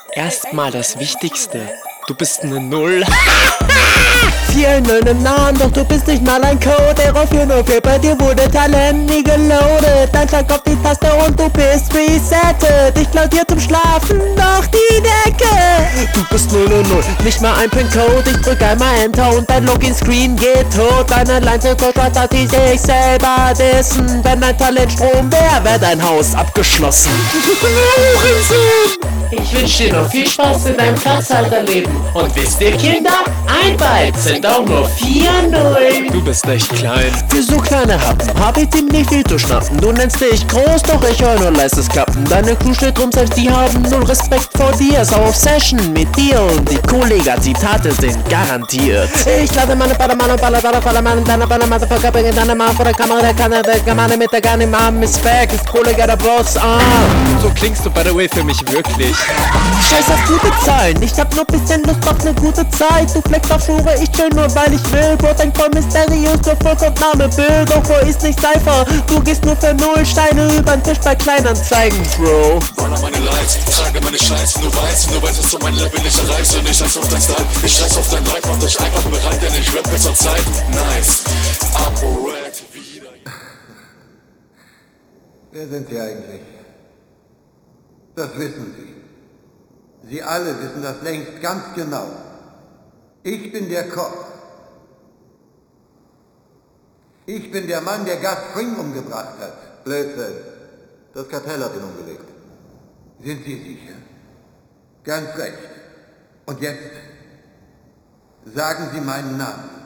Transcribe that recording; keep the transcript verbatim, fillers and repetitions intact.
Erstmal das Wichtigste. Du bist eine Null. Vier Nullen im Namen, doch du bist nicht mal ein Code. Error vier null vier, bei dir wurde Talent nie geloadet. Dein Schlag auf die Taste und du bist resettet. Ich klau dir zum Schlafen noch die Decke. Du bist null null null, nicht mal ein Pin-Code. Ich drück einmal Enter und dein Login-Screen geht tot. Deine Line sind so kurz, dass die sich selber dissen. Wenn dein Talent Strom wär, wär dein Haus abgeschlossen. Ich wünsche dir noch viel Spaß in deinem Platzhalterleben. Und wisst ihr, Kinder, ein Byte sind auch nur vier Nullen. Du bist echt klein. Für so kleine Happen hab ich ziemlich viel zu schnappen. Du nennst dich groß, doch ich höre nur leistes Klappen. Deine Crew steht rum, selbst die haben null Respekt vor dir. Sau auf Session mit dir und die Kollega-Zitate sind garantiert. Ich lade meine Ballermann und Baller, Baller, Ballermann in deiner Baller, Motherfucker, bring in deiner Mann vor der Kamera, der kann der Kamane mit der Gun im Arm ist weg, ist Kollega der Boss, ah. So klingst du, by the way, für mich wirklich. Scheiß auf gute Zahlen, ich hab nur bisschen Lust auf ne gute Zeit. Du flex auf Schuhe, ich chill nur weil ich will. Bro, denk voll mysteriös, nur vollkommen Name Bill. Doch wo ist nicht Cypher, du gehst nur für null Steine übern Tisch bei Kleinanzeigen, Bro. Baller meine Lights, trage meine Scheiße, nur weiß, nur weiß, dass du mein Level nicht erreichst. Und ich scheiß auf dein Style, ich scheiß auf dein Like, macht euch einfach bereit, denn ich rappe zur Zeit. Nice, Apo-Red, wieder. Wer sind Sie eigentlich? Das wissen Sie. Sie alle wissen das längst ganz genau. Ich bin der Koch. Ich bin der Mann, der Gus Fring umgebracht hat. Blödsinn. Das Kartell hat ihn umgelegt. Sind Sie sicher? Ganz recht. Und jetzt sagen Sie meinen Namen.